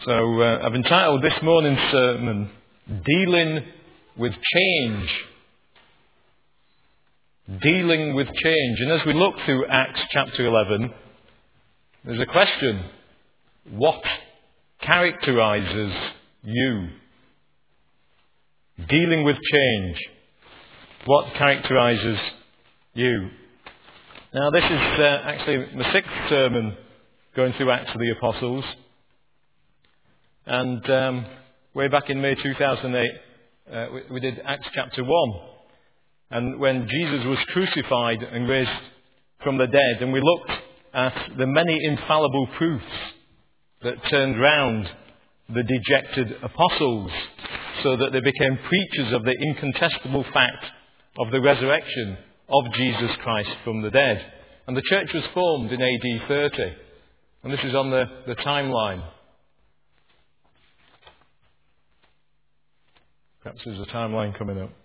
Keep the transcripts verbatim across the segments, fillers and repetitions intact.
So uh, I've entitled this morning's sermon, Dealing with Change. Dealing with Change. And as we look through Acts chapter eleven, there's a question. What characterises you? Dealing with change. What characterises you? Now this is uh, actually my sixth sermon going through Acts of the Apostles. And um, way back in May two thousand eight, uh, we, we did Acts chapter one. And when Jesus was crucified and raised from the dead, and we looked at the many infallible proofs that turned round the dejected apostles so that they became preachers of the incontestable fact of the resurrection of Jesus Christ from the dead. And the church was formed in A D thirty. And this is on the, the timeline. Perhaps there's a timeline coming up.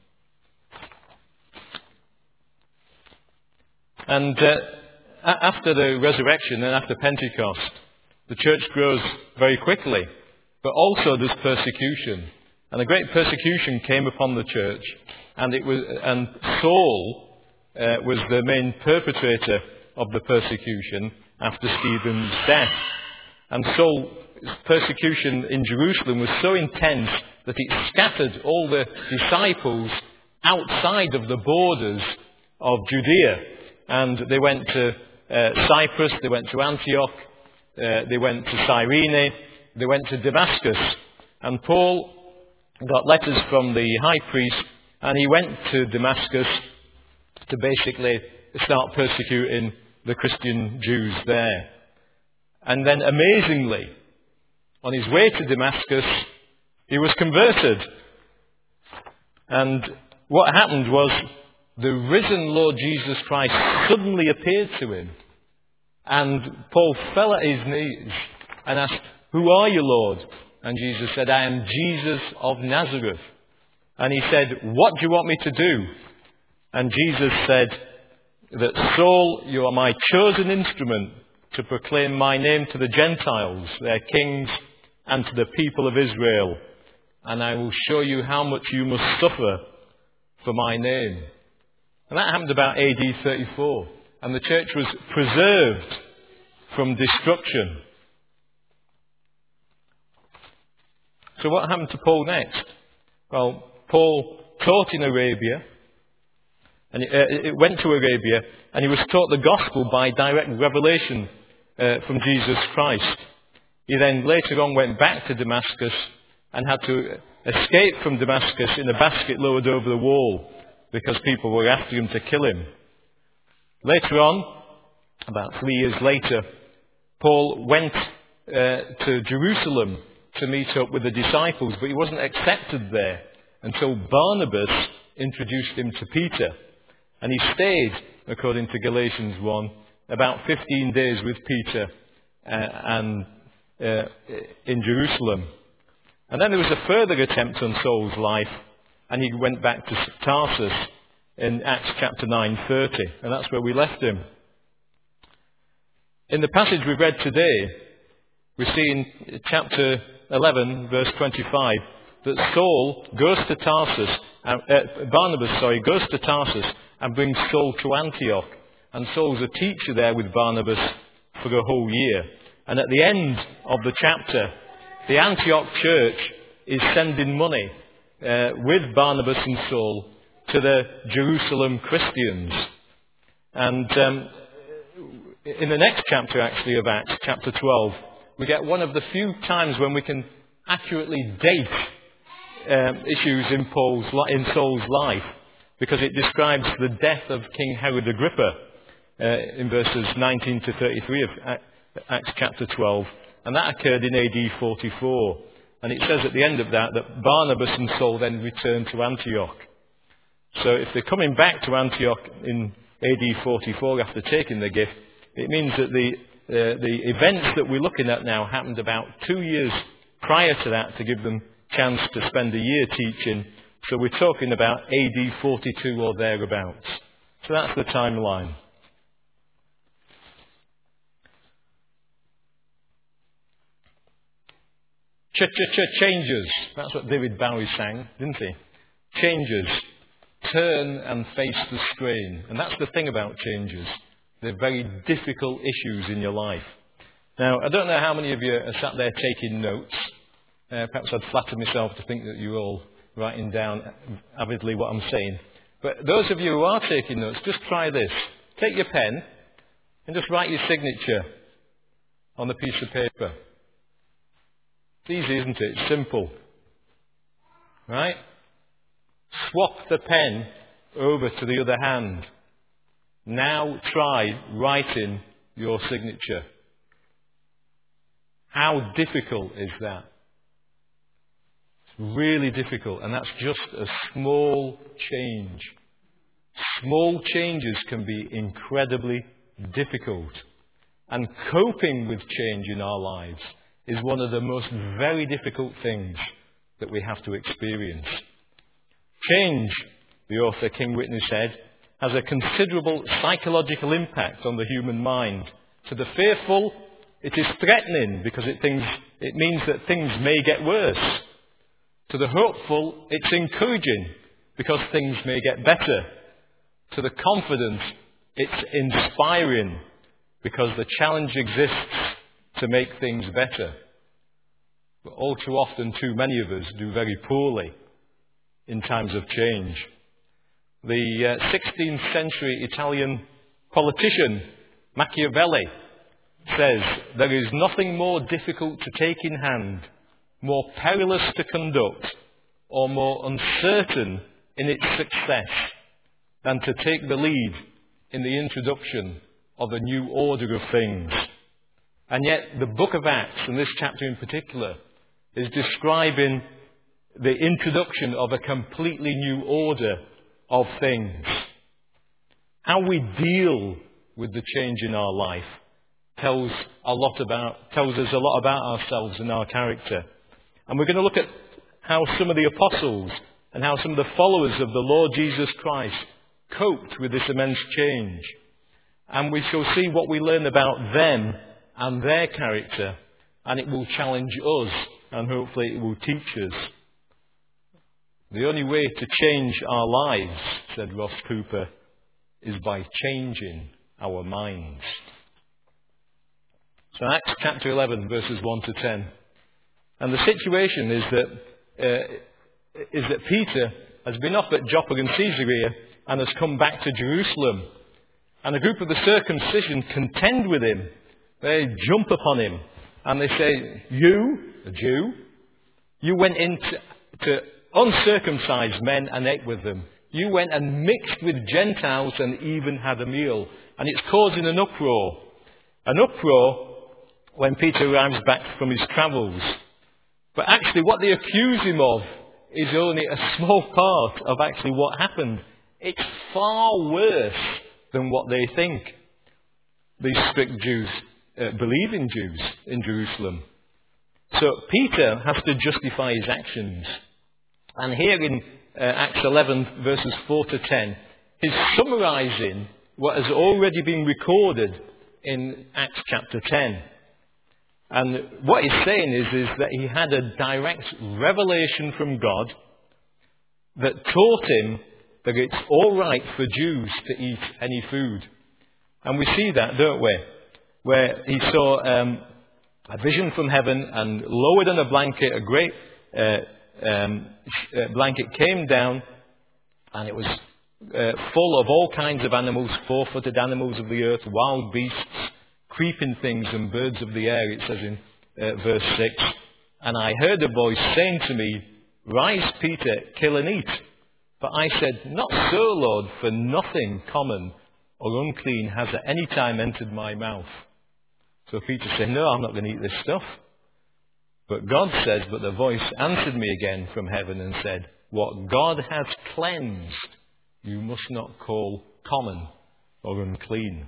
And uh, after the resurrection and after Pentecost, the church grows very quickly, but also there's persecution. And a great persecution came upon the church, and it was and Saul uh, was the main perpetrator of the persecution after Stephen's death. And Saul's persecution in Jerusalem was so intense that it scattered all the disciples outside of the borders of Judea. And they went to uh, Cyprus, they went to Antioch, uh, they went to Cyrene, they went to Damascus. And Paul got letters from the high priest, and he went to Damascus to basically start persecuting the Christian Jews there. And then amazingly, on his way to Damascus, he was converted. And what happened was the risen Lord Jesus Christ suddenly appeared to him. And Paul fell at his knees and asked, "Who are you, Lord?" And Jesus said, "I am Jesus of Nazareth." And he said, "What do you want me to do?" And Jesus said that, "Saul, you are my chosen instrument to proclaim my name to the Gentiles, their kings, and to the people of Israel. And I will show you how much you must suffer for my name." And that happened about A D thirty-four. And the church was preserved from destruction. So what happened to Paul next? Well, Paul taught in Arabia. And it, uh, it went to Arabia. And he was taught the gospel by direct revelation uh, from Jesus Christ. He then later on went back to Damascus and had to escape from Damascus in a basket lowered over the wall because people were after him to kill him. Later on, about three years later, Paul went uh, to Jerusalem to meet up with the disciples, but he wasn't accepted there until Barnabas introduced him to Peter. And he stayed, according to Galatians one, about fifteen days with Peter uh, and uh, in Jerusalem. And then there was a further attempt on Saul's life, and he went back to Tarsus in Acts chapter nine thirty, and that's where we left him. In the passage we've read today, we see in chapter eleven, verse twenty-five, that Saul goes to Tarsus, uh, Barnabas, sorry, goes to Tarsus and brings Saul to Antioch. And Saul's a teacher there with Barnabas for a whole year. And at the end of the chapter, the Antioch church is sending money uh, with Barnabas and Saul to the Jerusalem Christians. And um, in the next chapter, actually, of Acts, chapter twelve, we get one of the few times when we can accurately date um, issues in, Paul's, in Saul's life, because it describes the death of King Herod Agrippa uh, in verses nineteen to thirty-three of Acts chapter twelve. And that occurred in A D forty-four. And it says at the end of that that Barnabas and Saul then returned to Antioch. So if they're coming back to Antioch in A D forty-four after taking the gift, it means that the uh, the events that we're looking at now happened about two years prior to that to give them a chance to spend a year teaching. So we're talking about A D forty-two or thereabouts. So that's the timeline. Ch-ch-ch-changes. That's what David Bowie sang, didn't he? Changes. Turn and face the strain. And that's the thing about changes. They're very difficult issues in your life. Now, I don't know how many of you are sat there taking notes. Uh, perhaps I'd flatter myself to think that you're all writing down avidly what I'm saying. But those of you who are taking notes, just try this. Take your pen and just write your signature on a piece of paper. It's easy, isn't it? It's simple. Right? Swap the pen over to the other hand. Now try writing your signature. How difficult is that? It's really difficult, and that's just a small change. Small changes can be incredibly difficult. And coping with change in our lives is one of the most very difficult things that we have to experience. Change, the author King Whitney said, has a considerable psychological impact on the human mind. To the fearful, it is threatening because it, things, it means that things may get worse. To the hopeful, it's encouraging because things may get better. To the confident, it's inspiring because the challenge exists to make things better. But all too often, too many of us do very poorly in times of change. The uh, sixteenth century Italian politician Machiavelli says, "There is nothing more difficult to take in hand, more perilous to conduct, or more uncertain in its success than to take the lead in the introduction of a new order of things." And yet the book of Acts, and this chapter in particular, is describing the introduction of a completely new order of things. How we deal with the change in our life tells a lot about, tells us a lot about ourselves and our character. And we're going to look at how some of the apostles and how some of the followers of the Lord Jesus Christ coped with this immense change. And we shall see what we learn about them and their character, and it will challenge us, and hopefully it will teach us. The only way to change our lives, said Ross Cooper, is by changing our minds. So Acts chapter eleven, verses one to ten. And the situation is that uh, is that Peter has been off at Joppa and Caesarea and has come back to Jerusalem. And a group of the circumcision contend with him. They jump upon him and they say, "You, a Jew, you went into to uncircumcised men and ate with them. You went and mixed with Gentiles and even had a meal." And it's causing an uproar. An uproar when Peter arrives back from his travels. But actually what they accuse him of is only a small part of actually what happened. It's far worse than what they think. These strict Jews, uh, believing Jews in Jerusalem. So Peter has to justify his actions. And here in uh, Acts eleven, verses four to ten, he's summarising what has already been recorded in Acts chapter ten. And what he's saying is, is that he had a direct revelation from God that taught him that it's all right for Jews to eat any food. And we see that, don't we? Where he saw um, a vision from heaven, and lower than a blanket, a great uh, um, blanket came down, and it was uh, full of all kinds of animals, four-footed animals of the earth, wild beasts, creeping things and birds of the air, it says in uh, verse six. And I heard a voice saying to me, "Rise, Peter, kill and eat." But I said, "Not so, Lord, for nothing common or unclean has at any time entered my mouth." So Peter said, "No, I'm not going to eat this stuff." But God says, "But the voice answered me again from heaven and said, what God has cleansed, you must not call common or unclean."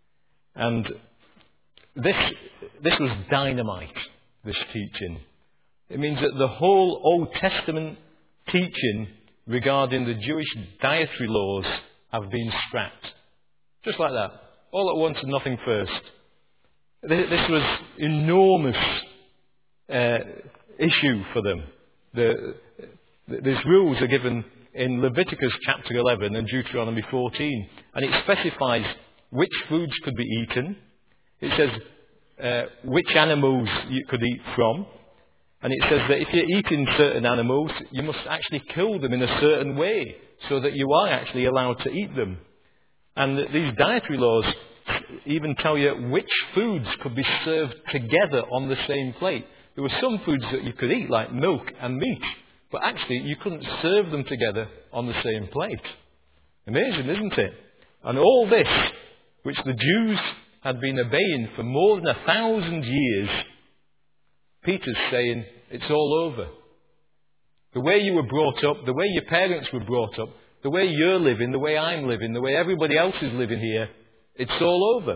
And this, this was dynamite, this teaching. It means that the whole Old Testament teaching regarding the Jewish dietary laws have been scrapped. Just like that. All at once and nothing first. This was enormous. Uh, issue for them. The, the, these rules are given in Leviticus chapter eleven and Deuteronomy fourteen. And it specifies which foods could be eaten. It says uh, which animals you could eat from. And it says that if you're eating certain animals, you must actually kill them in a certain way so that you are actually allowed to eat them. And these dietary laws even tell you which foods could be served together on the same plate. There were some foods that you could eat, like milk and meat, but actually you couldn't serve them together on the same plate. Amazing, isn't it? And all this, which the Jews had been obeying for more than a thousand years, Peter's saying, it's all over. The way you were brought up, the way your parents were brought up, the way you're living, the way I'm living, the way everybody else is living here, it's all over.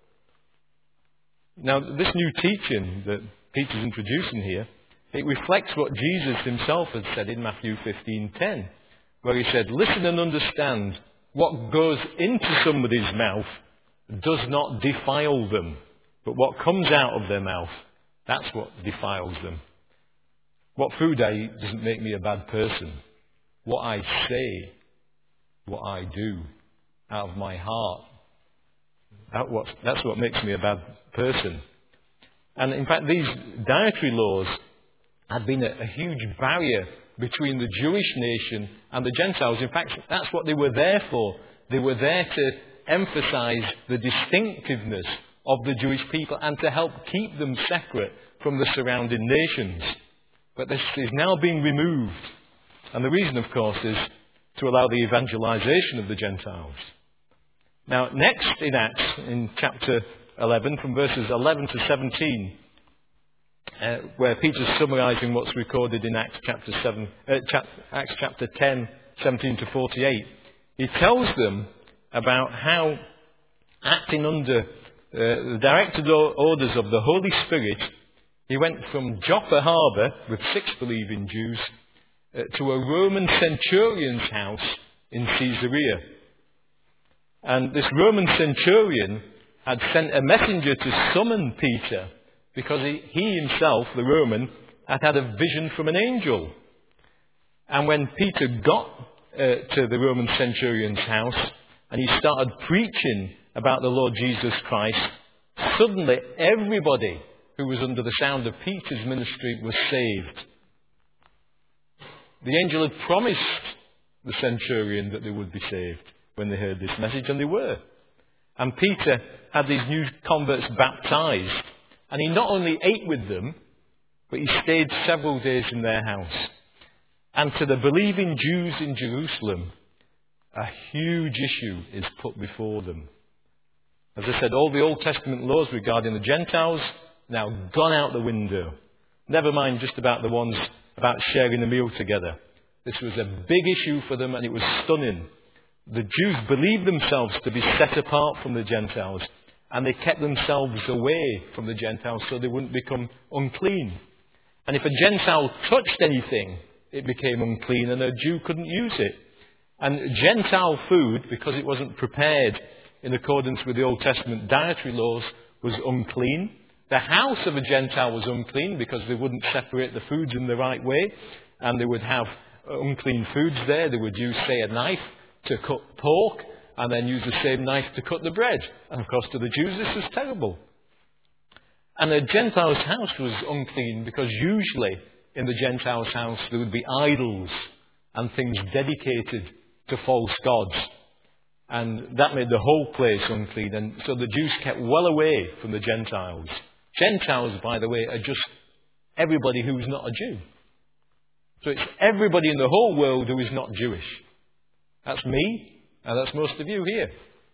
Now, this new teaching that Peter's introducing here, it reflects what Jesus himself had said in Matthew fifteen ten, where he said, listen and understand, what goes into somebody's mouth does not defile them, but what comes out of their mouth, that's what defiles them. What food I eat doesn't make me a bad person. What I say, what I do, out of my heart, that what, that's what makes me a bad person. And in fact, these dietary laws had been a, a huge barrier between the Jewish nation and the Gentiles. In fact, that's what they were there for. They were there to emphasize the distinctiveness of the Jewish people and to help keep them separate from the surrounding nations. But this is now being removed. And the reason, of course, is to allow the evangelization of the Gentiles. Now, next in Acts, in chapter eleven, from verses eleven to seventeen, uh, where Peter's summarizing what's recorded in Acts chapter seven, uh, chap- Acts chapter ten, seventeen to forty-eight, he tells them about how, acting under uh, the directed orders of the Holy Spirit, he went from Joppa harbour with six believing Jews uh, to a Roman centurion's house in Caesarea. And this Roman centurion had sent a messenger to summon Peter because he, he himself, the Roman, had had a vision from an angel. And when Peter got uh, to the Roman centurion's house and he started preaching about the Lord Jesus Christ, suddenly everybody who was under the sound of Peter's ministry was saved. The angel had promised the centurion that they would be saved when they heard this message, and they were. And Peter had these new converts baptized, and he not only ate with them, but he stayed several days in their house. And to the believing Jews in Jerusalem, a huge issue is put before them. As I said, all the Old Testament laws regarding the Gentiles now gone out the window. Never mind just about the ones about sharing a meal together. This was a big issue for them, and it was stunning. The Jews believed themselves to be set apart from the Gentiles, and they kept themselves away from the Gentiles so they wouldn't become unclean. And if a Gentile touched anything, it became unclean, and a Jew couldn't use it. And Gentile food, because it wasn't prepared in accordance with the Old Testament dietary laws, was unclean. The house of a Gentile was unclean because they wouldn't separate the foods in the right way, and they would have unclean foods there. They would use, say, a knife to cut pork, and then use the same knife to cut the bread. And of course, to the Jews, this was terrible. And a Gentile's house was unclean because usually in the Gentile's house there would be idols and things dedicated to false gods. And that made the whole place unclean. And so the Jews kept well away from the Gentiles. Gentiles, by the way, are just everybody who is not a Jew. So it's everybody in the whole world who is not Jewish. That's me, and that's most of you here.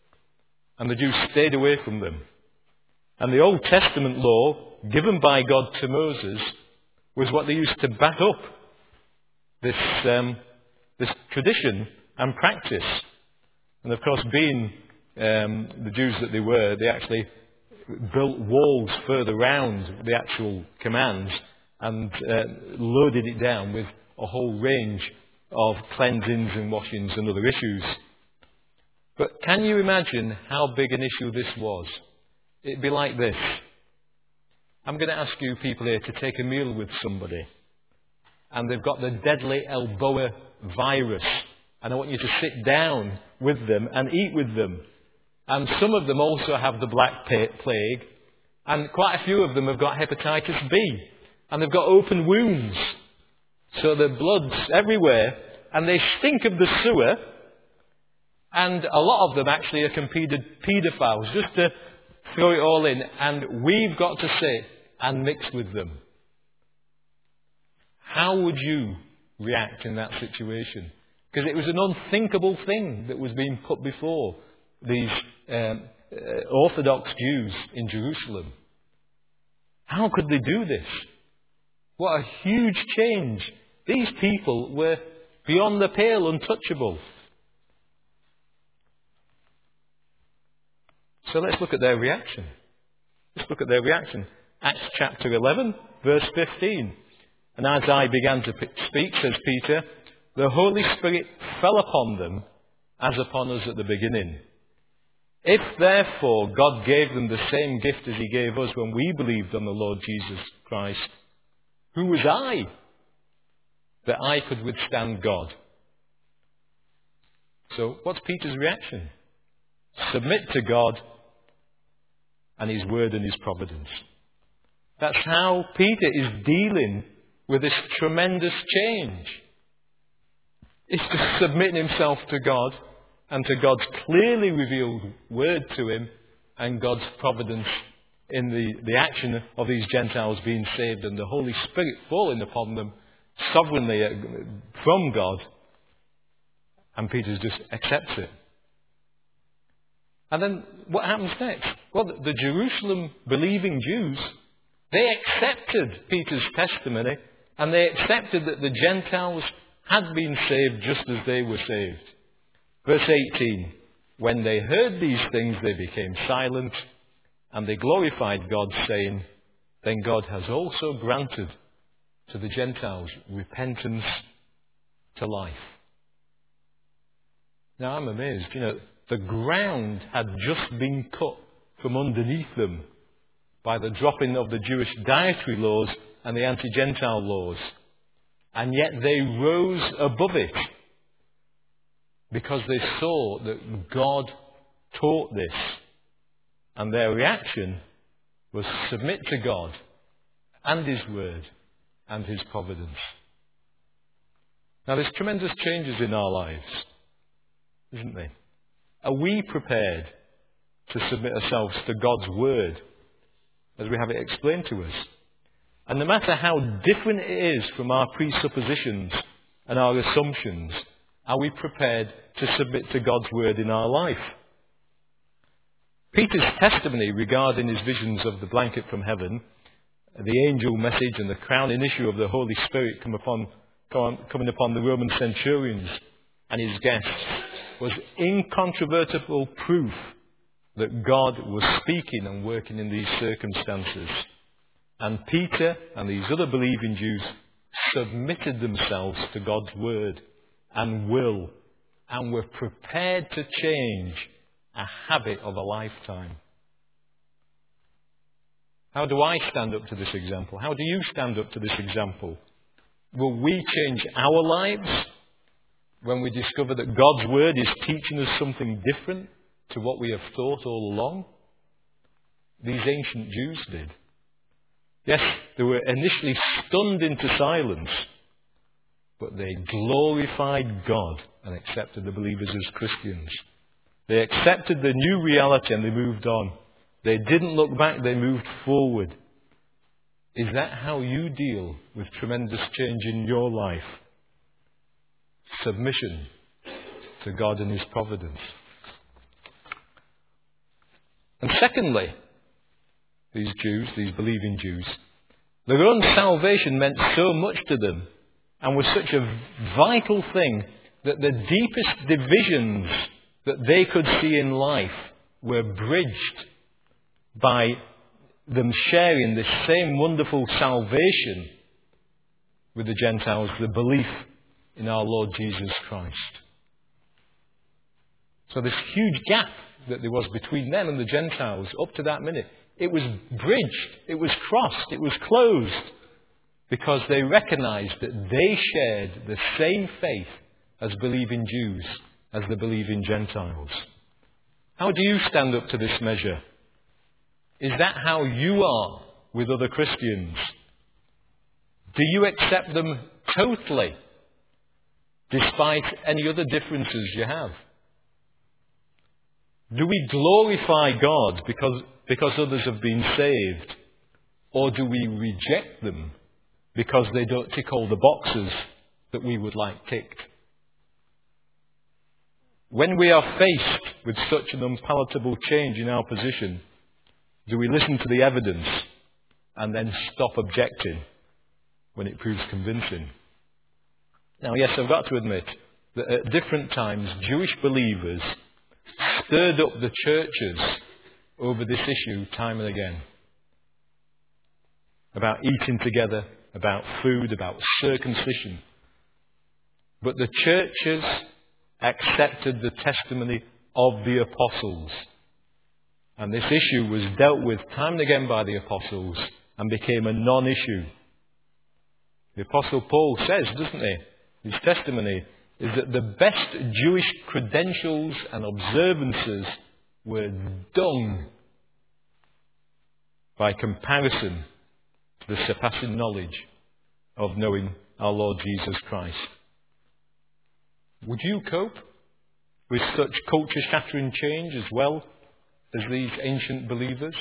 And the Jews stayed away from them. And the Old Testament law, given by God to Moses, was what they used to back up this, um, this tradition and practice. And of course, being um, the Jews that they were, they actually built walls further round the actual commands and uh, loaded it down with a whole range of cleansings and washings and other issues. But can you imagine how big an issue this was? It'd be like this. I'm going to ask you people here to take a meal with somebody, and they've got the deadly Ebola virus. And I want you to sit down with them and eat with them. And some of them also have the Black Plague. And quite a few of them have got hepatitis B. And they've got open wounds. So the blood's everywhere. And they stink of the sewer. And a lot of them actually are competed paedophiles. Just to throw it all in. And we've got to sit and mix with them. How would you react in that situation? Because it was an unthinkable thing that was being put before these um, uh, Orthodox Jews in Jerusalem. How could they do this? What a huge change. These people were beyond the pale, untouchable. So let's look at their reaction. Let's look at their reaction. Acts chapter eleven, verse fifteen. And as I began to speak, says Peter, the Holy Spirit fell upon them as upon us at the beginning. If therefore God gave them the same gift as he gave us when we believed on the Lord Jesus Christ, who was I that I could withstand God? So what's Peter's reaction? Submit to God and his word and his providence. That's how Peter is dealing with this tremendous change. Is to submit himself to God and to God's clearly revealed word to him and God's providence in the, the action of these Gentiles being saved and the Holy Spirit falling upon them sovereignly from God. And Peter just accepts it. And then what happens next? Well, the, the Jerusalem believing Jews, they accepted Peter's testimony and they accepted that the Gentiles had been saved just as they were saved. Verse eighteen, when they heard these things, they became silent, and they glorified God, saying, then God has also granted to the Gentiles repentance to life. Now I'm amazed. You know, the ground had just been cut from underneath them by the dropping of the Jewish dietary laws and the anti-Gentile laws. And yet they rose above it because they saw that God taught this. And their reaction was submit to God and his word and his providence. Now there's tremendous changes in our lives, isn't there? Are we prepared to submit ourselves to God's word as we have it explained to us? And no matter how different it is from our presuppositions and our assumptions, are we prepared to submit to God's word in our life? Peter's testimony regarding his visions of the blanket from heaven, the angel message and the crowning issue of the Holy Spirit come upon, coming upon the Roman centurions and his guests was incontrovertible proof that God was speaking and working in these circumstances. And Peter and these other believing Jews submitted themselves to God's word and will and were prepared to change a habit of a lifetime. How do I stand up to this example? How do you stand up to this example? Will we change our lives when we discover that God's word is teaching us something different to what we have thought all along? These ancient Jews did. Yes, they were initially stunned into silence, but they glorified God and accepted the believers as Christians. They accepted the new reality and they moved on. They didn't look back, they moved forward. Is that how you deal with tremendous change in your life? Submission to God and his providence. And secondly, these Jews, these believing Jews, their own salvation meant so much to them and was such a vital thing that the deepest divisions that they could see in life were bridged by them sharing this same wonderful salvation with the Gentiles, the belief in our Lord Jesus Christ. So this huge gap that there was between them and the Gentiles up to that minute, it was bridged, it was crossed, it was closed because they recognized that they shared the same faith as believing Jews, as the believing Gentiles. How do you stand up to this measure? Is that how you are with other Christians? Do you accept them totally, despite any other differences you have? Do we glorify God because, because others have been saved? Or do we reject them because they don't tick all the boxes that we would like ticked? When we are faced with such an unpalatable change in our position, do we listen to the evidence and then stop objecting when it proves convincing? Now, yes, I've got to admit that at different times, Jewish believers stirred up the churches over this issue time and again. About eating together, about food, about circumcision. But the churches accepted the testimony of the apostles. And this issue was dealt with time and again by the apostles and became a non-issue. The Apostle Paul says, doesn't he? His testimony is that the best Jewish credentials and observances were dung by comparison to the surpassing knowledge of knowing our Lord Jesus Christ. Would you cope with such culture-shattering change as well as these ancient believers?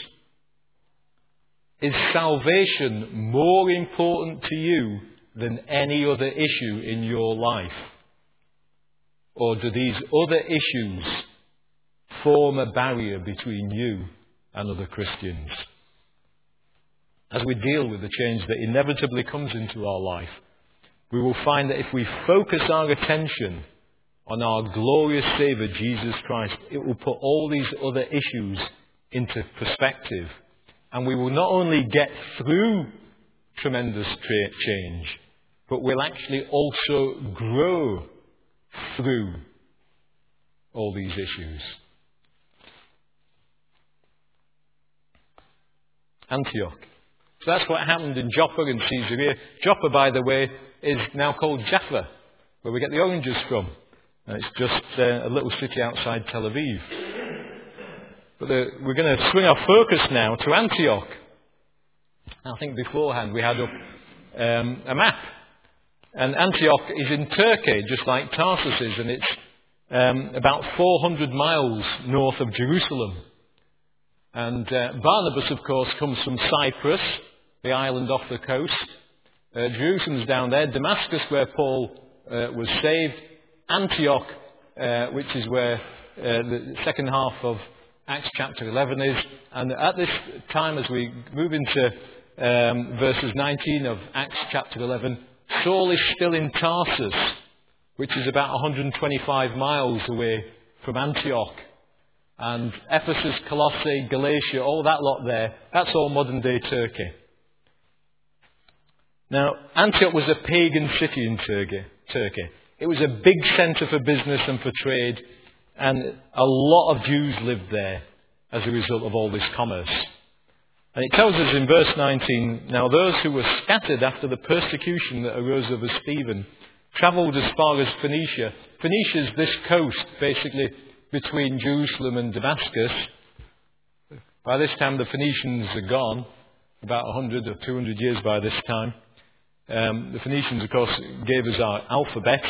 Is salvation more important to you than any other issue in your life? Or do these other issues form a barrier between you and other Christians? As we deal with the change that inevitably comes into our life, we will find that if we focus our attention on our glorious Saviour, Jesus Christ, it will put all these other issues into perspective. And we will not only get through tremendous tra- change, but we'll actually also grow through all these issues. Antioch. So that's what happened in Joppa and Caesarea. Joppa, by the way, is now called Jaffa, where we get the oranges from. And it's just uh, a little city outside Tel Aviv. But the, we're going to swing our focus now to Antioch. I think beforehand we had up um, a map. And Antioch is in Turkey, just like Tarsus is, and it's um, about four hundred miles north of Jerusalem. And uh, Barnabas, of course, comes from Cyprus, the island off the coast. Uh, Jerusalem's down there. Damascus, where Paul uh, was saved. Antioch, uh, which is where uh, the second half of Acts chapter eleven is. And at this time, as we move into um, verses nineteen of Acts chapter eleven, Saul is still in Tarsus, which is about one hundred twenty-five miles away from Antioch. And Ephesus, Colossae, Galatia, all that lot there, that's all modern-day Turkey. Now, Antioch was a pagan city in Turkey. Turkey. It was a big centre for business and for trade, and a lot of Jews lived there as a result of all this commerce. And it tells us in verse nineteen, now those who were scattered after the persecution that arose over Stephen travelled as far as Phoenicia. Phoenicia is this coast, basically, between Jerusalem and Damascus. By this time the Phoenicians are gone, about one hundred or two hundred years by this time. Um, the Phoenicians, of course, gave us our alphabet.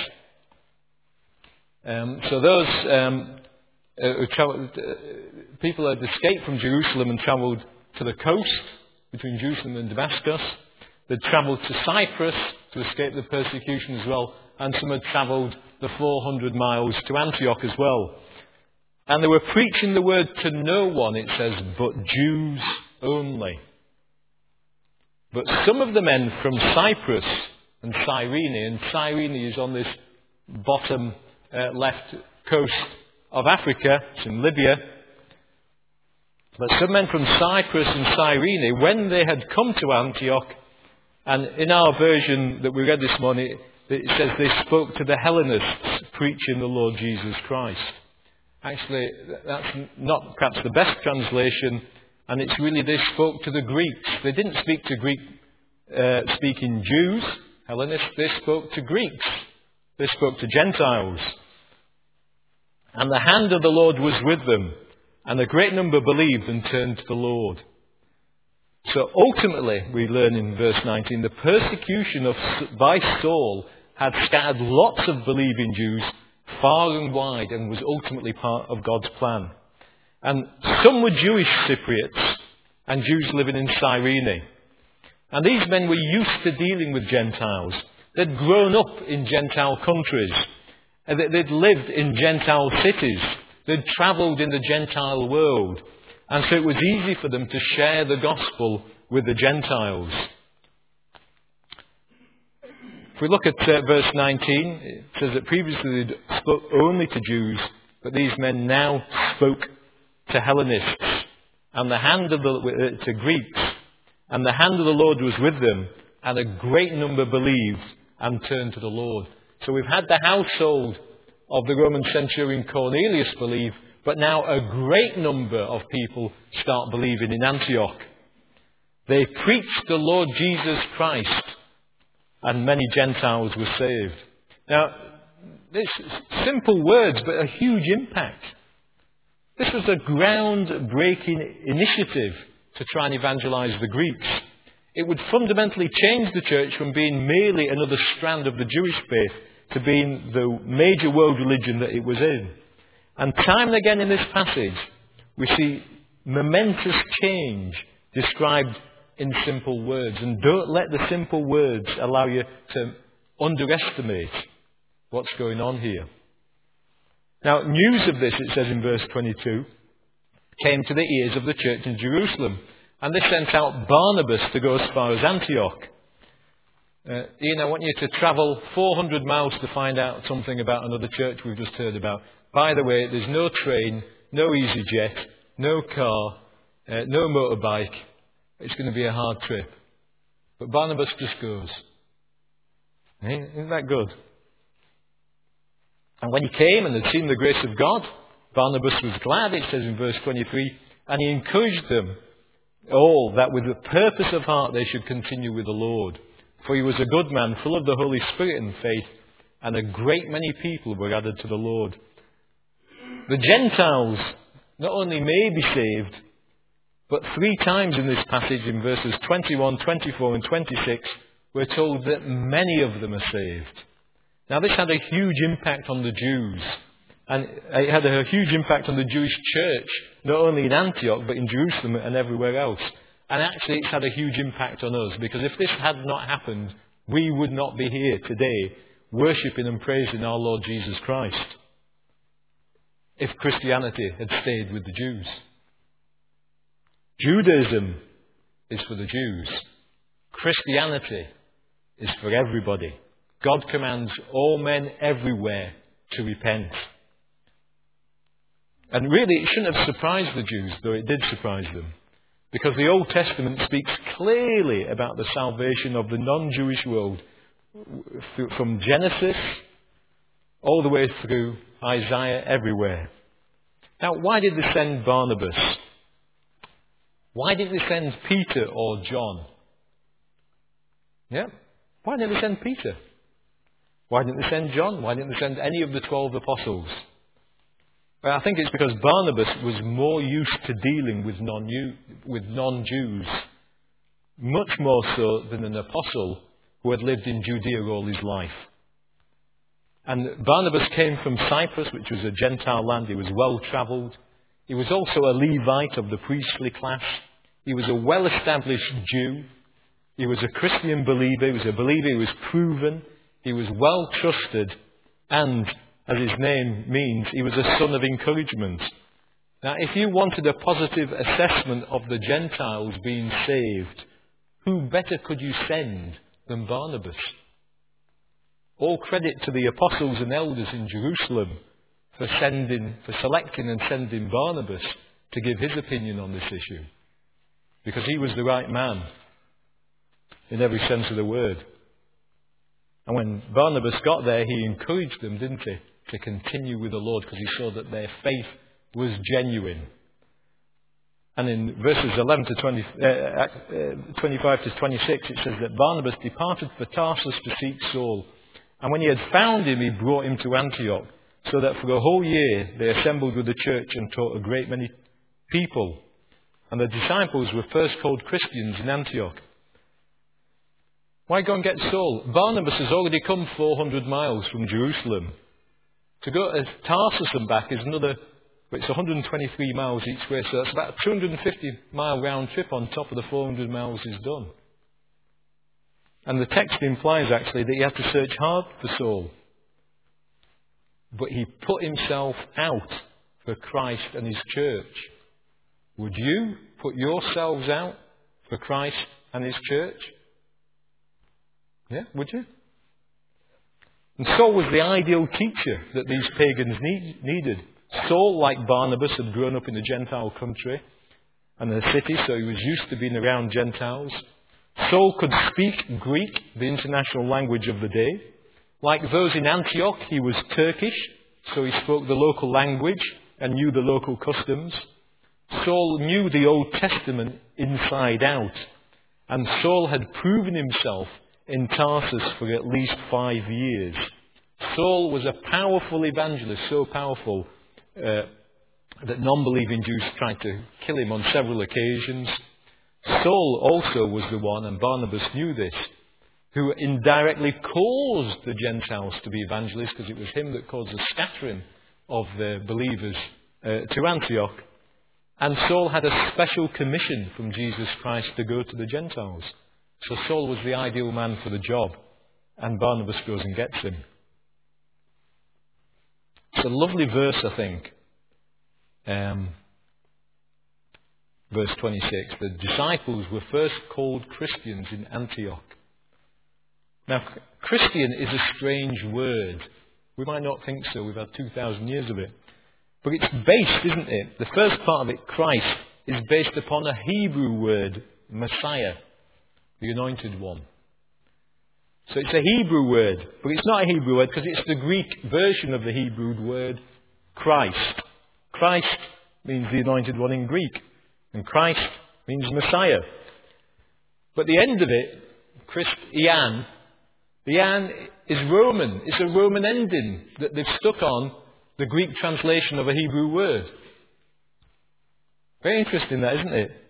Um, so those um, uh, who traveled, uh, people had escaped from Jerusalem and travelled to the coast between Jerusalem and Damascus. They'd travelled to Cyprus to escape the persecution as well, and some had travelled the four hundred miles to Antioch as well. And they were preaching the word to no one, it says, but Jews only. But some of the men from Cyprus and Cyrene, and Cyrene is on this bottom uh, left coast of Africa, it's in Libya. But some men from Cyprus and Cyrene, when they had come to Antioch, and in our version that we read this morning, it says they spoke to the Hellenists preaching the Lord Jesus Christ. Actually, that's not perhaps the best translation, and it's really they spoke to the Greeks. They didn't speak to Greek Greek-speaking Jews, Hellenists, they spoke to Greeks. They spoke to Gentiles. And the hand of the Lord was with them, and a great number believed and turned to the Lord. So ultimately, we learn in verse nineteen, the persecution of, by Saul had scattered lots of believing Jews far and wide and was ultimately part of God's plan. And some were Jewish Cypriots and Jews living in Cyrene. And these men were used to dealing with Gentiles. They'd grown up in Gentile countries. They'd lived in Gentile cities. They'd travelled in the Gentile world. And so it was easy for them to share the gospel with the Gentiles. If we look at uh, verse nineteen, it says that previously they spoke only to Jews, but these men now spoke to Hellenists, and the hand of the, uh, to Greeks, and the hand of the Lord was with them, and a great number believed and turned to the Lord. So we've had the household of the Roman centurion Cornelius believe, but now a great number of people start believing in Antioch. They preached the Lord Jesus Christ, and many Gentiles were saved. Now, it's simple words, but a huge impact. This was a groundbreaking initiative to try and evangelize the Greeks. It would fundamentally change the church from being merely another strand of the Jewish faith to being the major world religion that it was in. And time and again in this passage, we see momentous change described in simple words. And don't let the simple words allow you to underestimate what's going on here. Now, news of this, it says in verse twenty-two, came to the ears of the church in Jerusalem. And they sent out Barnabas to go as far as Antioch. Uh, Ian, I want you to travel four hundred miles to find out something about another church we've just heard about. By the way, there's no train, no EasyJet, no car, uh, no motorbike. It's going to be a hard trip. But Barnabas just goes. Hey, isn't that good? And when he came and had seen the grace of God, Barnabas was glad, it says in verse twenty-three, and he encouraged them all that with the purpose of heart they should continue with the Lord. For he was a good man, full of the Holy Spirit and faith, and a great many people were added to the Lord. The Gentiles not only may be saved, but three times in this passage, in verses twenty-one, twenty-four and twenty-six, we're told that many of them are saved. Now this had a huge impact on the Jews. And it had a huge impact on the Jewish church, not only in Antioch, but in Jerusalem and everywhere else. And actually it's had a huge impact on us, because if this had not happened, we would not be here today worshipping and praising our Lord Jesus Christ, if Christianity had stayed with the Jews. Judaism is for the Jews. Christianity is for everybody. God commands all men everywhere to repent. And really, it shouldn't have surprised the Jews, though it did surprise them. Because the Old Testament speaks clearly about the salvation of the non-Jewish world, from Genesis all the way through Isaiah, everywhere. Now, why did they send Barnabas? Why didn't they send Peter or John? Yeah? Why didn't they send Peter? Why didn't they send John? Why didn't they send any of the twelve apostles? Well, I think it's because Barnabas was more used to dealing with non with non-Jews, much more so than an apostle who had lived in Judea all his life. And Barnabas came from Cyprus, which was a Gentile land. He was well-travelled. He was also a Levite of the priestly class. He was a well-established Jew. He was a Christian believer. He was a believer who was proven. He was well-trusted, and as his name means, he was a son of encouragement. Now, if you wanted a positive assessment of the Gentiles being saved, who better could you send than Barnabas? All credit to the apostles and elders in Jerusalem for sending, for selecting and sending Barnabas to give his opinion on this issue, because he was the right man in every sense of the word. And when Barnabas got there, he encouraged them, didn't he, to continue with the Lord, because he saw that their faith was genuine. And in verses eleven to twenty, uh, uh, twenty-five to twenty-six, it says that Barnabas departed for Tarsus to seek Saul. And when he had found him, he brought him to Antioch, so that for a whole year they assembled with the church and taught a great many people. And the disciples were first called Christians in Antioch. Why go and get Saul? Barnabas has already come four hundred miles from Jerusalem. To go to Tarsus and back is another, it's one hundred twenty-three miles each way, so that's about a two hundred fifty mile round trip on top of the four hundred miles he's done. And the text implies actually that he had to search hard for Saul. But he put himself out for Christ and his church. Would you put yourselves out for Christ and his church? Yeah, would you? And Saul was the ideal teacher that these pagans need, needed. Saul, like Barnabas, had grown up in a Gentile country and a city, so he was used to being around Gentiles. Saul could speak Greek, the international language of the day. Like those in Antioch, he was Turkish, so he spoke the local language and knew the local customs. Saul knew the Old Testament inside out, and Saul had proven himself in Tarsus for at least five years. Saul was a powerful evangelist, so powerful uh, that non-believing Jews tried to kill him on several occasions. Saul also was the one, and Barnabas knew this, who indirectly caused the Gentiles to be evangelists, because it was him that caused the scattering of the believers uh, to Antioch. And Saul had a special commission from Jesus Christ to go to the Gentiles. So Saul was the ideal man for the job, and Barnabas goes and gets him. It's a lovely verse, I think. Um, verse twenty-six. The disciples were first called Christians in Antioch. Now, Christian is a strange word. We might not think so. We've had two thousand years of it. But it's based, isn't it? The first part of it, Christ, is based upon a Hebrew word, Messiah, the anointed one. So it's a Hebrew word, but it's not a Hebrew word because it's the Greek version of the Hebrew word, Christ. Christ means the anointed one in Greek, and Christ means Messiah. But the end of it, Christian, the Ian is Roman. It's a Roman ending that they've stuck on the Greek translation of a Hebrew word. Very interesting that, isn't it?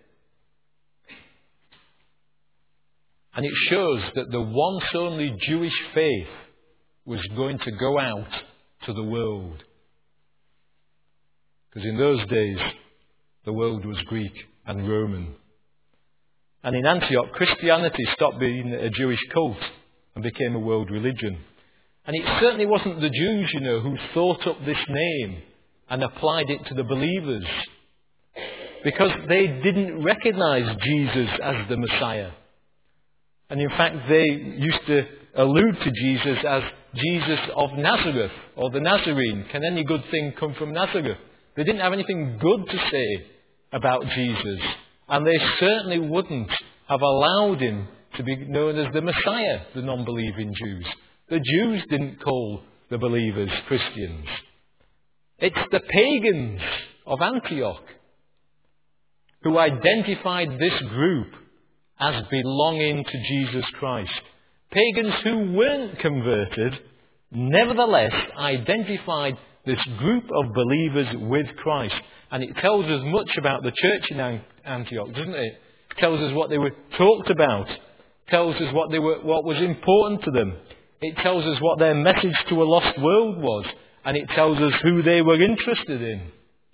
And it shows that the once only Jewish faith was going to go out to the world. Because in those days, the world was Greek and Roman. And in Antioch, Christianity stopped being a Jewish cult and became a world religion. And it certainly wasn't the Jews, you know, who thought up this name and applied it to the believers. Because they didn't recognize Jesus as the Messiah. And in fact, they used to allude to Jesus as Jesus of Nazareth, or the Nazarene. Can any good thing come from Nazareth? They didn't have anything good to say about Jesus. And they certainly wouldn't have allowed him to be known as the Messiah, the non-believing Jews. The Jews didn't call the believers Christians. It's the pagans of Antioch who identified this group as belonging to Jesus Christ. Pagans who weren't converted, nevertheless identified this group of believers with Christ. And it tells us much about the church in Antioch, doesn't it? It tells us what they were talked about. It tells us what they were, what was important to them. It tells us what their message to a lost world was. And it tells us who they were interested in.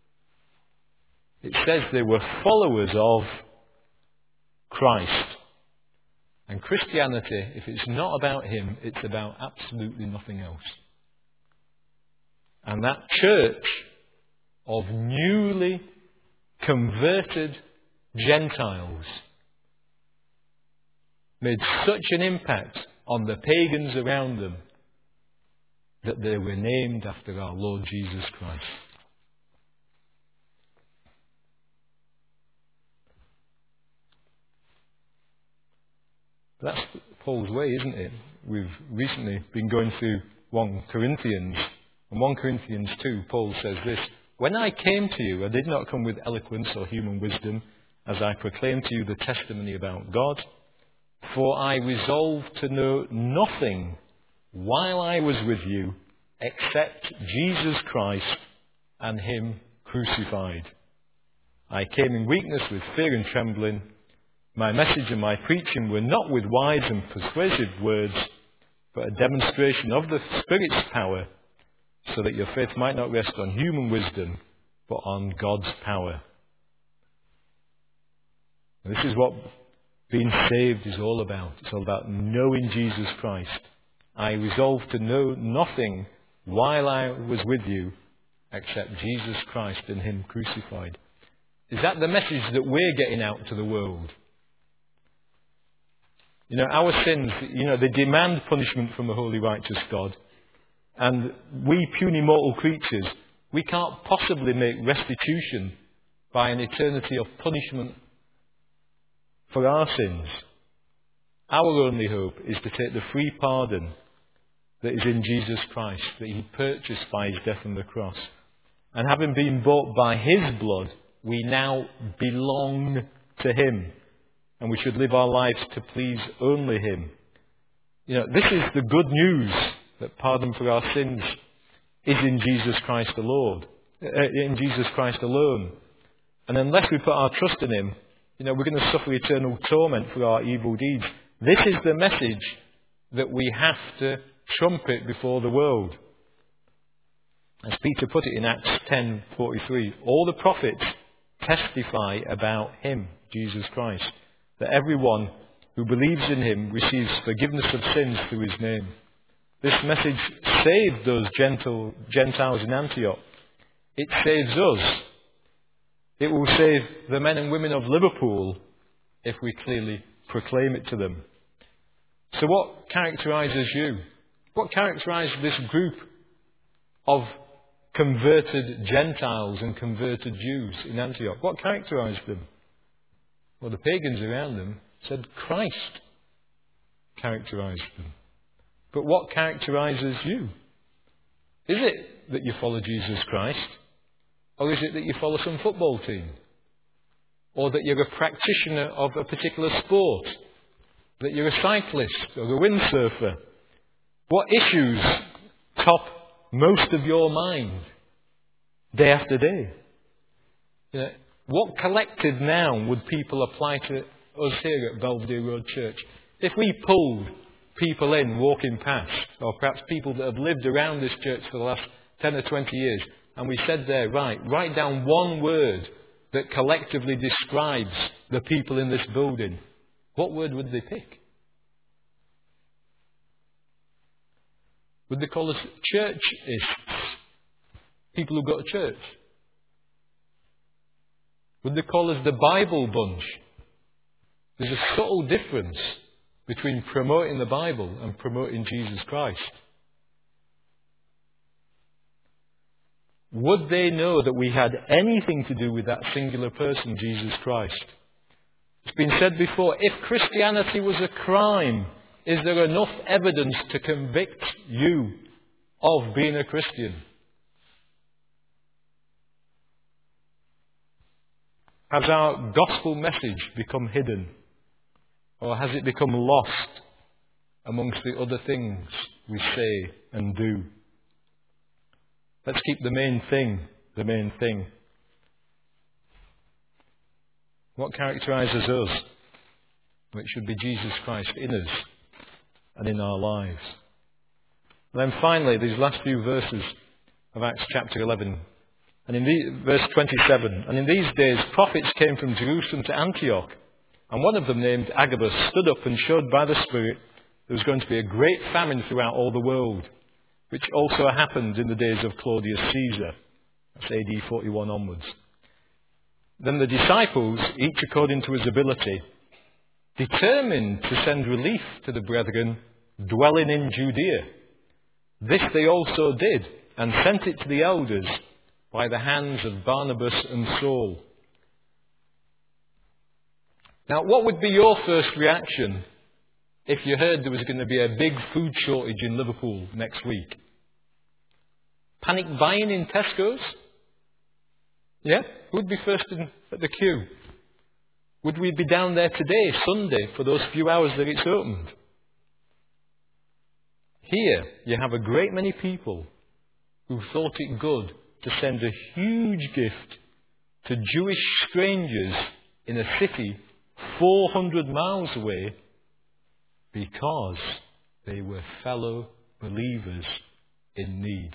It says they were followers of Christ. And Christianity, if it's not about him, it's about absolutely nothing else. And that church of newly converted Gentiles made such an impact on the pagans around them that they were named after our Lord Jesus Christ. That's Paul's way, isn't it? We've recently been going through First Corinthians. And First Corinthians two, Paul says this, When I came to you, I did not come with eloquence or human wisdom, as I proclaimed to you the testimony about God. For I resolved to know nothing while I was with you except Jesus Christ and Him crucified. I came in weakness with fear and trembling. My message and my preaching were not with wise and persuasive words, but a demonstration of the Spirit's power, so that your faith might not rest on human wisdom, but on God's power. And this is what being saved is all about. It's all about knowing Jesus Christ. I resolved to know nothing while I was with you except Jesus Christ and Him crucified. Is that the message that we're getting out to the world? You know, our sins, you know, they demand punishment from a holy, righteous God. And we puny mortal creatures, we can't possibly make restitution by an eternity of punishment for our sins. Our only hope is to take the free pardon that is in Jesus Christ, that He purchased by His death on the cross. And having been bought by His blood, we now belong to Him. And we should live our lives to please only Him. You know, this is the good news, that pardon for our sins is in Jesus Christ the Lord, in Jesus Christ alone. And unless we put our trust in Him, you know, we're going to suffer eternal torment for our evil deeds. This is the message that we have to trumpet before the world. As Peter put it in Acts ten forty-three, all the prophets testify about Him, Jesus Christ, that everyone who believes in Him receives forgiveness of sins through His name. This message saved those gentle Gentiles in Antioch. It saves us. It will save the men and women of Liverpool if we clearly proclaim it to them. So what characterises you? What characterised this group of converted Gentiles and converted Jews in Antioch? What characterised them? Well, the pagans around them said Christ characterised them. But what characterises you? Is it that you follow Jesus Christ? Or is it that you follow some football team? Or that you're a practitioner of a particular sport? That you're a cyclist or a windsurfer? What issues top most of your mind day after day? You know, what collective noun would people apply to us here at Belvedere Road Church? If we pulled people in walking past, or perhaps people that have lived around this church for the last ten or twenty years, and we said there, right, write down one word that collectively describes the people in this building, what word would they pick? Would they call us churchists? People who go to church? Would they call us the Bible bunch? There's a subtle difference between promoting the Bible and promoting Jesus Christ. Would they know that we had anything to do with that singular person, Jesus Christ? It's been said before, if Christianity was a crime, is there enough evidence to convict you of being a Christian? Has our gospel message become hidden? Or has it become lost amongst the other things we say and do? Let's keep the main thing, the main thing. What characterises us? Well, it should be Jesus Christ in us and in our lives. And then finally, these last few verses of Acts chapter eleven. And in the, verse twenty-seven, and in these days prophets came from Jerusalem to Antioch, and one of them, named Agabus, stood up and showed by the Spirit there was going to be a great famine throughout all the world, which also happened in the days of Claudius Caesar. That's A D forty-one onwards. Then the disciples, each according to his ability, determined to send relief to the brethren dwelling in Judea. This they also did, and sent it to the elders by the hands of Barnabas and Saul. Now, what would be your first reaction if you heard there was going to be a big food shortage in Liverpool next week? Panic buying in Tesco's? Yeah? Who'd be first in, at the queue? Would we be down there today, Sunday, for those few hours that it's opened? Here, you have a great many people who thought it good to send a huge gift to Jewish strangers in a city four hundred miles away because they were fellow believers in need.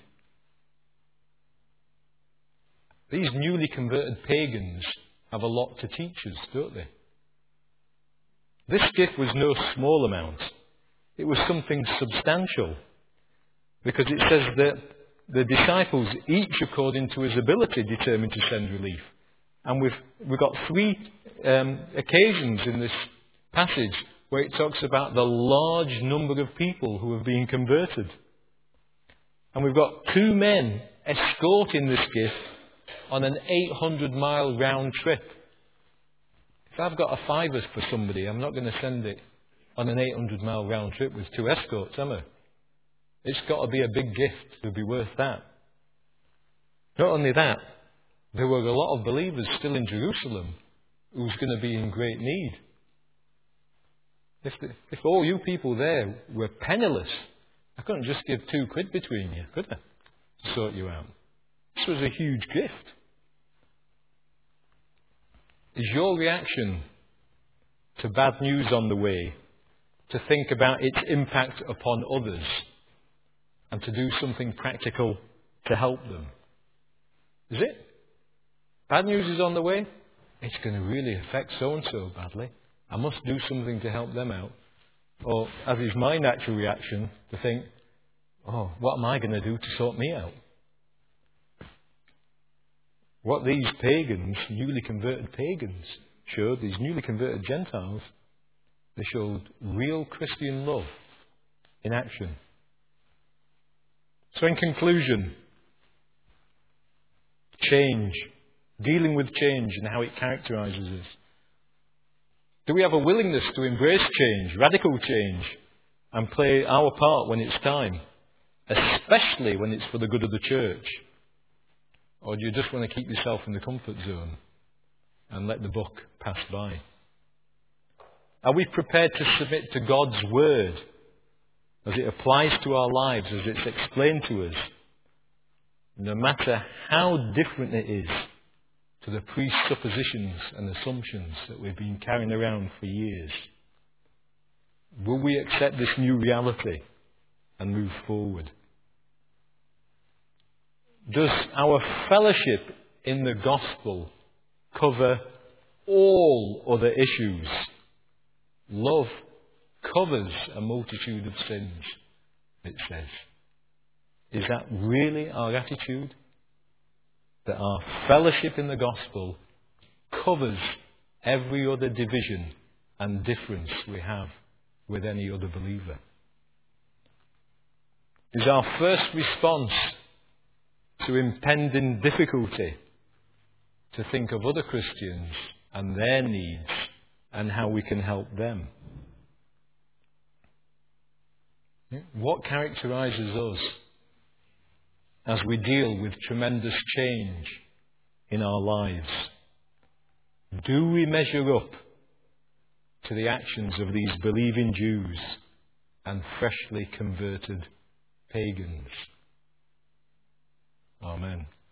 These newly converted pagans have a lot to teach us, don't they? This gift was no small amount. It was something substantial, because it says that the disciples, each according to his ability, determined to send relief. And we've, we've got three um, occasions in this passage where it talks about the large number of people who have been converted. And we've got two men escorting this gift on an eight hundred mile round trip. If I've got a fiver for somebody, I'm not going to send it on an eight hundred mile round trip with two escorts, am I? It's got to be a big gift to be worth that. Not only that, there were a lot of believers still in Jerusalem who was going to be in great need. If, the, if all you people there were penniless, I couldn't just give two quid between you, could I? To sort you out. This was a huge gift. Is your reaction to bad news on the way to think about its impact upon others and to do something practical to help them? Is it? Bad news is on the way? It's going to really affect so-and-so badly. I must do something to help them out. Or, as is my natural reaction, to think, oh, what am I going to do to sort me out? What these pagans, newly converted pagans, showed, these newly converted Gentiles, they showed real Christian love in action. So in conclusion, change, dealing with change and how it characterises us. Do we have a willingness to embrace change, radical change, and play our part when it's time, especially when it's for the good of the church? Or do you just want to keep yourself in the comfort zone and let the buck pass by? Are we prepared to submit to God's word as it applies to our lives, as it's explained to us, no matter how different it is to the presuppositions and assumptions that we've been carrying around for years? Will we accept this new reality and move forward? Does our fellowship in the gospel cover all other issues? Love covers a multitude of sins, it says. Is that really our attitude? That our fellowship in the gospel covers every other division and difference we have with any other believer? Is our first response to impending difficulty to think of other Christians and their needs and how we can help them? What characterises us as we deal with tremendous change in our lives? Do we measure up to the actions of these believing Jews and freshly converted pagans? Amen.